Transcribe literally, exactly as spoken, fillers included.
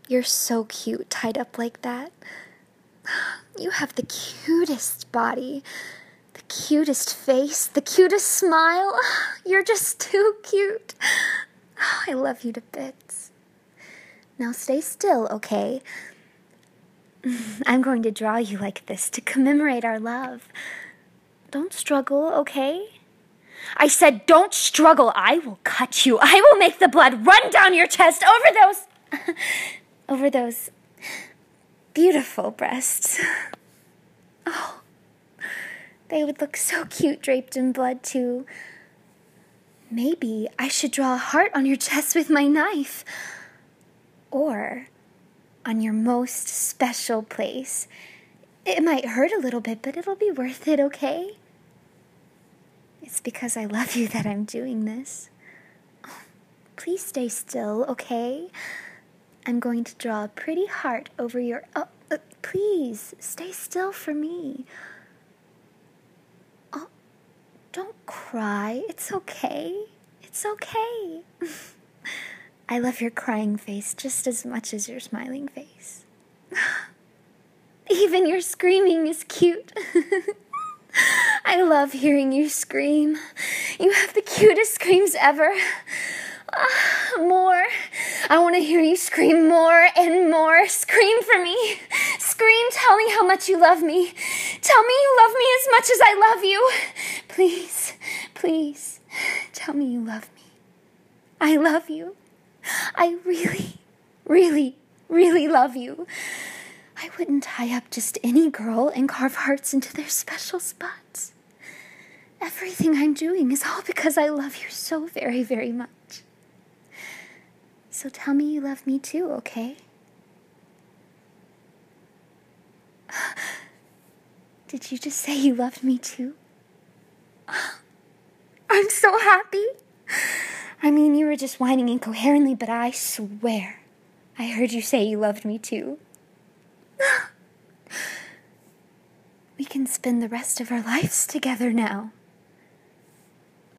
You're so cute tied up like that. You have the cutest body, the cutest face, the cutest smile. You're just too cute. I love you to bits. Now stay still, okay? I'm going to draw you like this to commemorate our love. Don't struggle, okay? I said don't struggle. I will cut you. I will make the blood run down your chest over those... over those beautiful breasts. Oh, they would look so cute draped in blood, too. Maybe I should draw a heart on your chest with my knife. Or on your most special place. It might hurt a little bit, but it'll be worth it, okay? It's because I love you that I'm doing this. Oh, please stay still, okay? I'm going to draw a pretty heart over your... Oh, uh, please, stay still for me. Oh, don't cry. It's okay. It's okay. I love your crying face just as much as your smiling face. Even your screaming is cute. I love hearing you scream. You have the cutest screams ever. Uh, more. I want to hear you scream more and more. Scream for me. Scream, tell me how much you love me. Tell me you love me as much as I love you. Please, please, tell me you love me. I love you. I really, really, really love you. I wouldn't tie up just any girl and carve hearts into their special spots. Everything I'm doing is all because I love you so very, very much. So tell me you love me too, okay? Did you just say you loved me too? I'm so happy. I mean, you were just whining incoherently, but I swear I heard you say you loved me too. We can spend the rest of our lives together now.